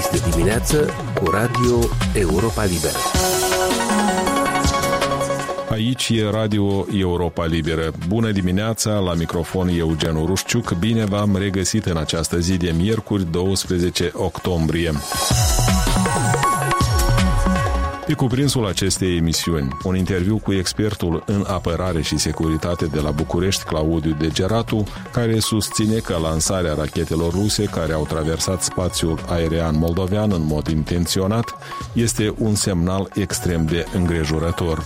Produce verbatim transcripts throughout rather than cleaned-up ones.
Este dimineață cu Radio Europa Liberă. Aici e Radio Europa Liberă. Bună dimineața, la microfon Eugen Rușciuc. Bine v-am regăsit în această zi de miercuri, douăsprezece octombrie. Pe cuprinsul acestei emisiuni, un interviu cu expertul în apărare și securitate de la București, Claudiu Degeratu, care susține că lansarea rachetelor ruse care au traversat spațiul aerian moldovean în mod intenționat este un semnal extrem de îngrijorător.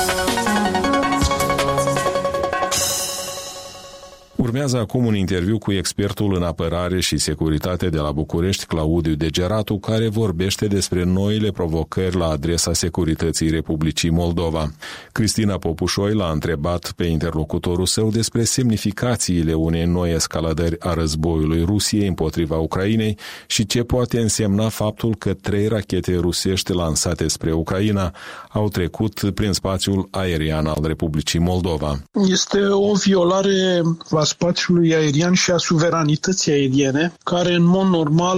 Urmează acum un interviu cu expertul în apărare și securitate de la București, Claudiu Degeratu, care vorbește despre noile provocări la adresa securității Republicii Moldova. Cristina Popușoi l-a întrebat pe interlocutorul său despre semnificațiile unei noi escaladări a războiului Rusiei împotriva Ucrainei și ce poate însemna faptul că trei rachete rusești lansate spre Ucraina au trecut prin spațiul aerian al Republicii Moldova. Este o violare a spațiului aerian și a suveranității aeriene, care în mod normal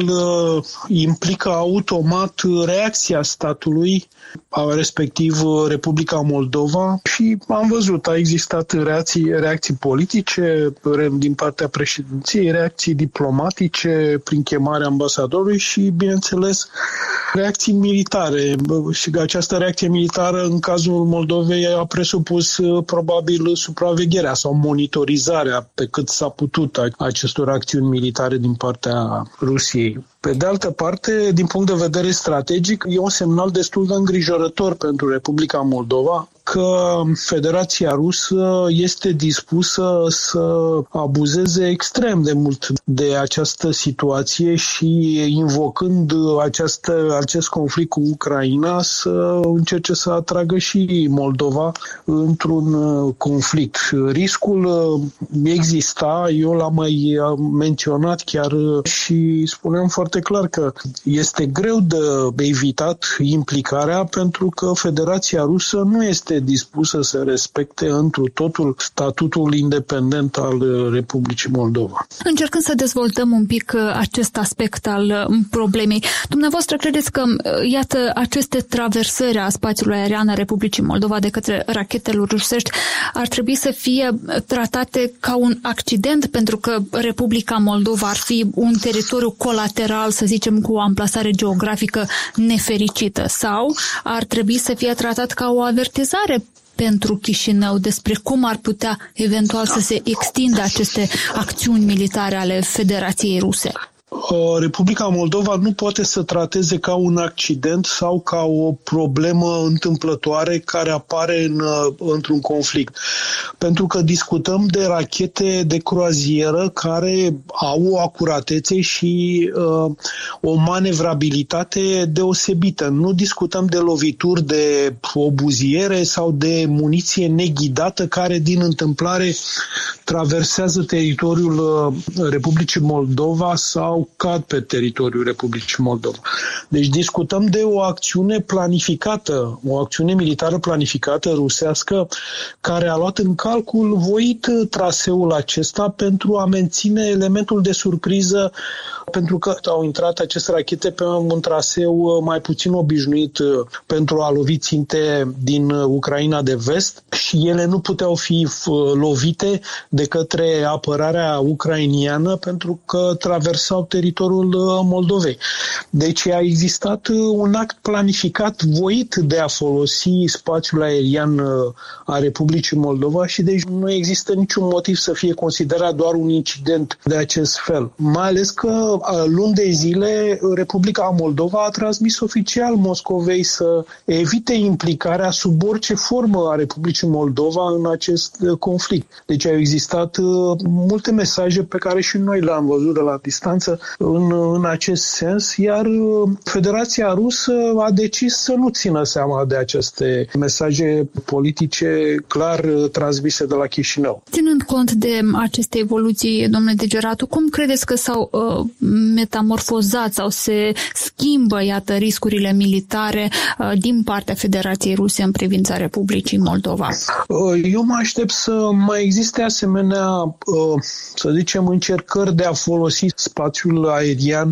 implică automat reacția statului, respectiv Republica Moldova, și am văzut, a existat reacții, reacții politice din partea președinției, reacții diplomatice prin chemarea ambasadorului și, bineînțeles, reacții militare. Și această reacție militară, în cazul Moldovei, a presupus probabil supravegherea sau monitorizarea pe cât s-a putut acestor acțiuni militare din partea Rusiei. Pe de altă parte, din punct de vedere strategic, e un semnal destul de îngrijorător pentru Republica Moldova că Federația Rusă este dispusă să abuzeze extrem de mult de această situație și, invocând această, acest conflict cu Ucraina, să încerce să atragă și Moldova într-un conflict. Riscul exista, eu l-am mai menționat chiar și spuneam foarte clar că este greu de evitat implicarea, pentru că Federația Rusă nu este dispusă să respecte întru totul statutul independent al Republicii Moldova. Încercând să dezvoltăm un pic acest aspect al problemei, dumneavoastră credeți că, iată, aceste traversări a spațiului aerian a Republicii Moldova de către rachetele rusești ar trebui să fie tratate ca un accident, pentru că Republica Moldova ar fi un teritoriu colateral, să zicem, cu o amplasare geografică nefericită, sau ar trebui să fie tratat ca o avertizare pentru Chișinău despre cum ar putea eventual să se extindă aceste acțiuni militare ale Federației Ruse? Republica Moldova nu poate să trateze ca un accident sau ca o problemă întâmplătoare care apare în, într-un conflict. Pentru că discutăm de rachete de croazieră care au o acuratețe și uh, o manevrabilitate deosebită. Nu discutăm de lovituri de obuziere sau de muniție neghidată care din întâmplare traversează teritoriul uh, Republicii Moldova sau cad pe teritoriul Republicii Moldova. Deci discutăm de o acțiune planificată, o acțiune militară planificată rusească, care a luat în calcul voit traseul acesta pentru a menține elementul de surpriză, pentru că au intrat aceste rachete pe un traseu mai puțin obișnuit pentru a lovi ținte din Ucraina de vest și ele nu puteau fi lovite de către apărarea ucrainiană pentru că traversau teritoriul Moldovei. Deci a existat un act planificat voit de a folosi spațiul aerian a Republicii Moldova și deci nu există niciun motiv să fie considerat doar un incident de acest fel. Mai ales că luni de zile Republica Moldova a transmis oficial Moscovei să evite implicarea sub orice formă a Republicii Moldova în acest conflict. Deci au existat multe mesaje pe care și noi le-am văzut de la distanță în, în acest sens, iar Federația Rusă a decis să nu țină seama de aceste mesaje politice clar transmise de la Chișinău. Ținând cont de aceste evoluții, domnule Degeratu, cum credeți că s-au uh, metamorfozat sau se schimbă, iată, riscurile militare uh, din partea Federației Ruse în privința Republicii Moldova? Eu mă aștept să mai existe asemenea, uh, să zicem, încercări de a folosi spațiul spațiul aerian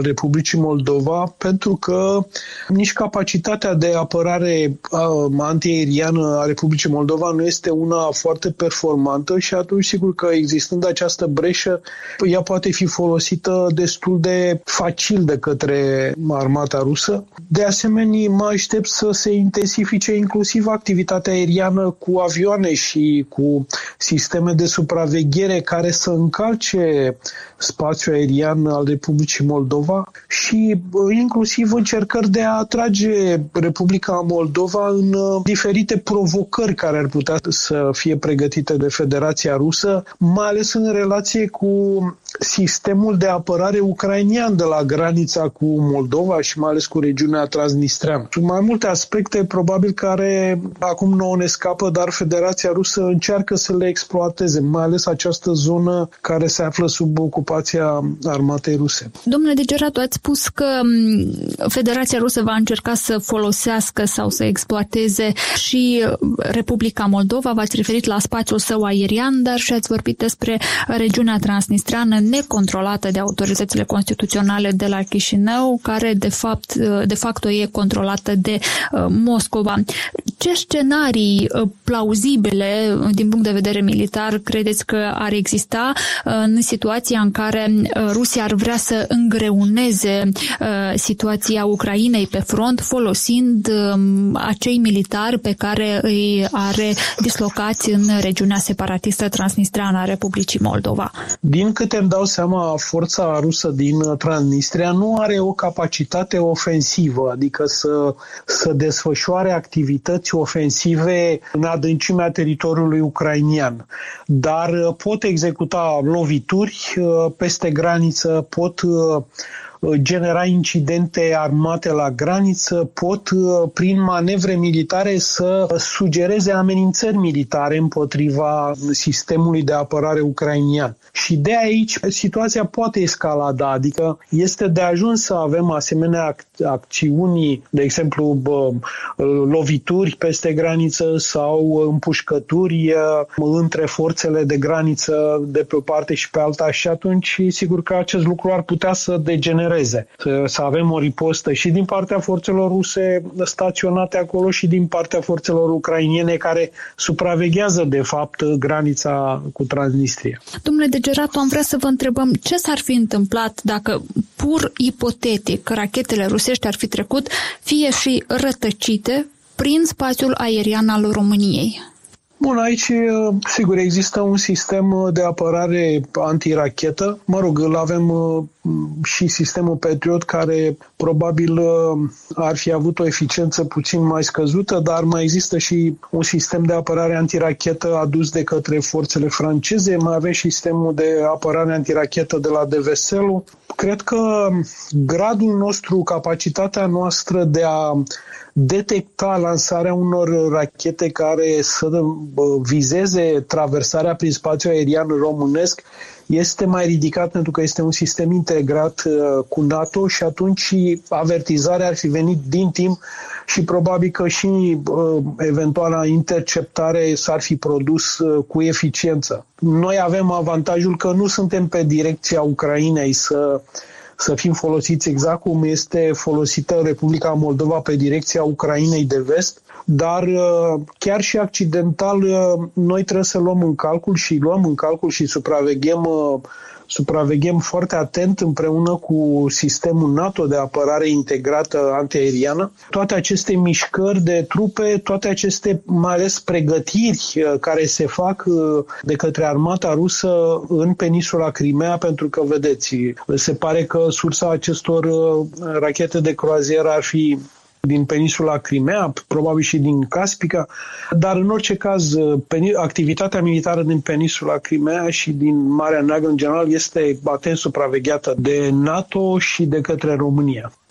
al Republicii Moldova, pentru că nici capacitatea de apărare antiaeriană a Republicii Moldova nu este una foarte performantă și atunci sigur că existând această breșă, ea poate fi folosită destul de facil de către armata rusă. De asemenea, mă aștept să se intensifice inclusiv activitatea aeriană cu avioane și cu sisteme de supraveghere care să încalce spațiul aerian al Republicii Moldova și inclusiv încercări de a atrage Republica Moldova în diferite provocări care ar putea să fie pregătite de Federația Rusă, mai ales în relație cu sistemul de apărare ucrainian de la granița cu Moldova și mai ales cu regiunea transnistreană. Sunt mai multe aspecte, probabil, care acum nouă ne scapă, dar Federația Rusă încearcă să le exploateze, mai ales această zonă care se află sub ocupația armatei ruse. Domnule Degeratu, ați spus că Federația Rusă va încerca să folosească sau să exploateze și Republica Moldova, v-ați referit la spațiul său aerian, dar și ați vorbit despre regiunea transnistreană necontrolată de autoritățile constituționale de la Chișinău, care de fapt, de facto e controlată de uh, Moscova. Ce scenarii uh, plauzibile din punct de vedere militar credeți că ar exista uh, în situația în care uh, Rusia ar vrea să îngreuneze uh, situația Ucrainei pe front folosind uh, acei militari pe care îi are dislocați în regiunea separatistă transnistreană a Republicii Moldova? Din câte îmi dau seama, forța rusă din Transnistria nu are o capacitate ofensivă, adică să, să desfășoare activități ofensive în adâncimea teritoriului ucrainian, dar pot executa lovituri peste graniță, pot genera incidente armate la graniță, pot prin manevre militare să sugereze amenințări militare împotriva sistemului de apărare ucrainian. Și de aici situația poate escalada, adică este de ajuns să avem asemenea acțiuni, de exemplu lovituri peste graniță sau împușcături între forțele de graniță de pe o parte și pe alta și atunci sigur că acest lucru ar putea să degenereze. Să, să avem o ripostă și din partea forțelor ruse staționate acolo și din partea forțelor ucrainiene care supraveghează de fapt granița cu Transnistria. Domnule Degeratu, am vrea să vă întrebăm ce s-ar fi întâmplat dacă pur ipotetic rachetele rusești ar fi trecut fie și rătăcite prin spațiul aerian al României. Bun, aici, sigur, există un sistem de apărare antirachetă. Mă rog, îl avem și sistemul Patriot, care probabil ar fi avut o eficiență puțin mai scăzută, dar mai există și un sistem de apărare antirachetă adus de către forțele franceze. Mai avem și sistemul de apărare antirachetă de la Deveselu. Cred că gradul nostru, capacitatea noastră de a detecta lansarea unor rachete care să vizeze traversarea prin spațiul aerian românesc este mai ridicat pentru că este un sistem integrat cu NATO și atunci avertizarea ar fi venit din timp și probabil că și eventuala interceptare s-ar fi produs cu eficiență. Noi avem avantajul că nu suntem pe direcția Ucrainei să să fim folosiți exact cum este folosită Republica Moldova pe direcția Ucrainei de vest, dar chiar și accidental noi trebuie să luăm în calcul și luăm în calcul și supraveghem supraveghem foarte atent împreună cu sistemul NATO de apărare integrată antiaeriană. Toate aceste mișcări de trupe, toate aceste mai ales pregătiri care se fac de către armata rusă în peninsula Crimea, pentru că, vedeți, se pare că sursa acestor rachete de croazieră ar fi din peninsula Crimea, probabil și din Caspica, dar în orice caz activitatea militară din peninsula Crimea și din Marea Neagră în general este atent supravegheată de NATO și de către România.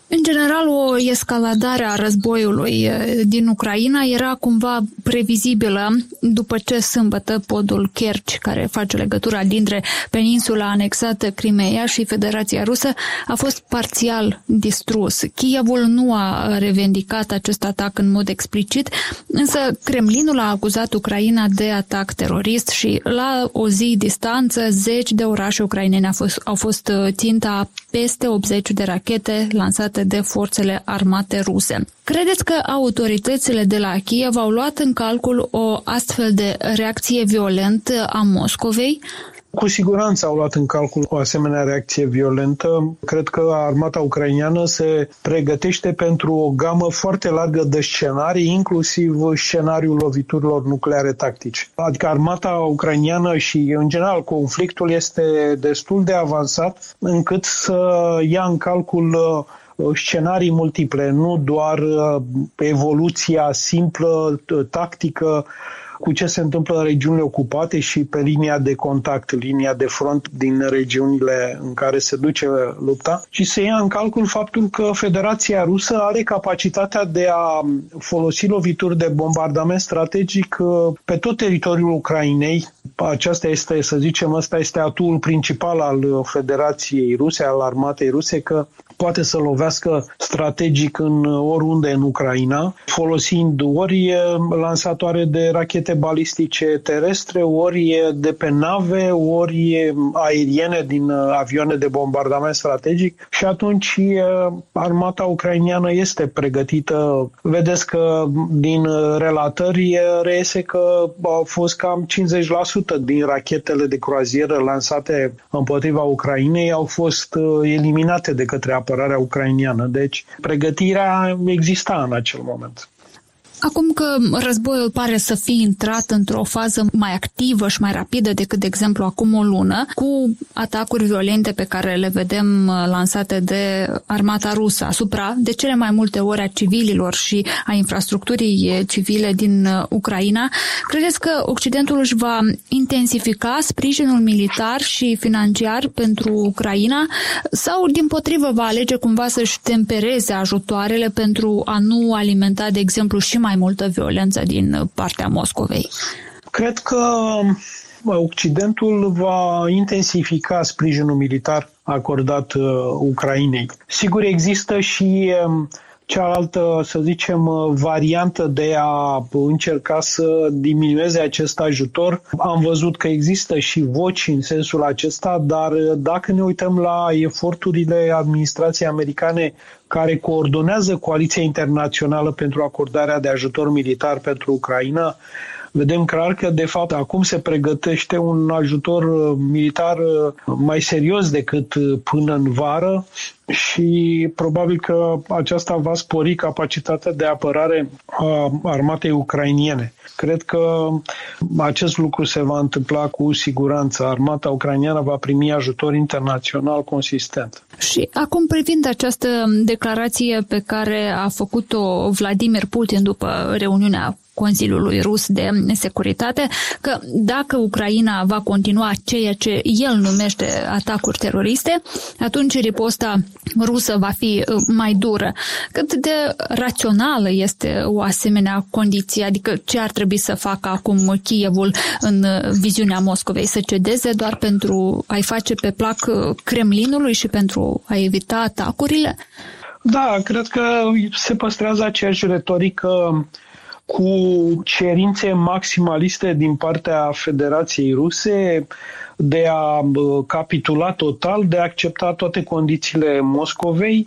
În general, o escaladare a războiului din Ucraina era cumva previzibilă după ce sâmbătă podul Kerch, care face legătura dintre peninsula anexată Crimeea și Federația Rusă, a fost parțial distrus. Kievul nu a revendicat acest atac în mod explicit, însă Kremlinul a acuzat Ucraina de atac terorist și la o zi distanță zeci de orașe ucrainene au fost, au fost ținta peste optzeci de rachete lansate de forțele armate ruse. Credeți că autoritățile de la Kiev au luat în calcul o astfel de reacție violentă a Moscovei? Cu siguranță au luat în calcul o asemenea reacție violentă. Cred că armata ucraineană se pregătește pentru o gamă foarte largă de scenarii, inclusiv scenariul loviturilor nucleare tactice. Adică armata ucraineană și, în general, conflictul este destul de avansat încât să ia în calcul scenarii multiple, nu doar evoluția simplă, tactică, cu ce se întâmplă în regiunile ocupate și pe linia de contact, linia de front din regiunile în care se duce lupta, și se ia în calcul faptul că Federația Rusă are capacitatea de a folosi lovituri de bombardament strategic pe tot teritoriul Ucrainei. Aceasta este, să zicem, ăsta este atuul principal al Federației Ruse, al armatei ruse, că poate să lovească strategic în oriunde în Ucraina, folosind ori lansatoare de rachete balistice terestre, ori de pe nave, ori aeriene din avioane de bombardament strategic, și atunci armata ucraineană este pregătită. Vedeți că din relatări reiese că au fost cam cincizeci la sută din rachetele de croazieră lansate împotriva Ucrainei au fost eliminate de către apărarea ucraineană. Deci pregătirea exista în acel moment. Acum că războiul pare să fie intrat într-o fază mai activă și mai rapidă decât, de exemplu, acum o lună, cu atacuri violente pe care le vedem lansate de armata rusă asupra, de cele mai multe ori, a civililor și a infrastructurii civile din Ucraina, credeți că Occidentul își va intensifica sprijinul militar și financiar pentru Ucraina sau, dimpotrivă, va alege cumva să-și tempereze ajutoarele pentru a nu alimenta, de exemplu, și mai mai multă violență din partea Moscovei? Cred că Occidentul va intensifica sprijinul militar acordat uh, Ucrainei. Sigur, există și uh, cealaltă, să zicem, variantă de a încerca să diminueze acest ajutor. Am văzut că există și voci în sensul acesta, dar dacă ne uităm la eforturile administrației americane care coordonează coaliția internațională pentru acordarea de ajutor militar pentru Ucraina, vedem clar că, de fapt, acum se pregătește un ajutor militar mai serios decât până în vară și probabil că aceasta va spori capacitatea de apărare a armatei ucrainiene. Cred că acest lucru se va întâmpla cu siguranță. Armata ucraineană va primi ajutor internațional consistent. Și acum, privind această declarație pe care a făcut-o Vladimir Putin după reuniunea Consiliului Rus de Securitate, că dacă Ucraina va continua ceea ce el numește atacuri teroriste, atunci riposta rusă va fi mai dură. Cât de rațională este o asemenea condiție? Adică ce ar trebui să facă acum Kievul în viziunea Moscovei? Să cedeze doar pentru a-i face pe plac Kremlinului și pentru a evita atacurile? Da, cred că se păstrează aceeași retorică cu cerințe maximaliste din partea Federației Ruse de a capitula total, de a accepta toate condițiile Moscovei.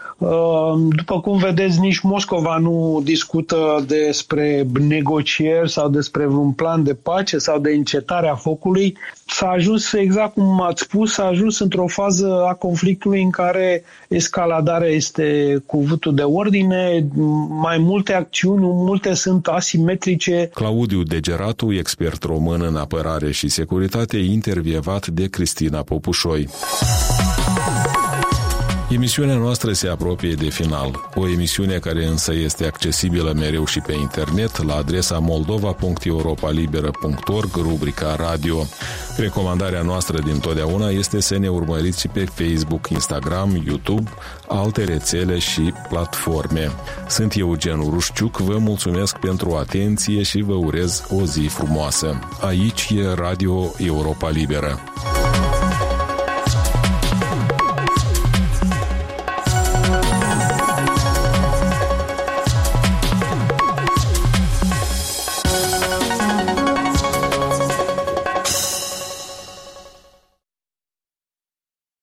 După cum vedeți, nici Moscova nu discută despre negocieri sau despre un plan de pace sau de încetarea focului. S-a ajuns, exact cum ați spus, s-a ajuns într-o fază a conflictului în care escaladarea este cuvântul de ordine, mai multe acțiuni, multe sunt asimetrice. Claudiu Degeratu, expert român în apărare și securitate, intervievat de Cristina Popușoi. Emisiunea noastră se apropie de final, o emisiune care însă este accesibilă mereu și pe internet la adresa moldova punct europalibera punct org, rubrica radio. Recomandarea noastră dintotdeauna este să ne urmăriți și pe Facebook, Instagram, YouTube, alte rețele și platforme. Sunt Eugen Urușciuc, vă mulțumesc pentru atenție și vă urez o zi frumoasă. Aici e Radio Europa Liberă.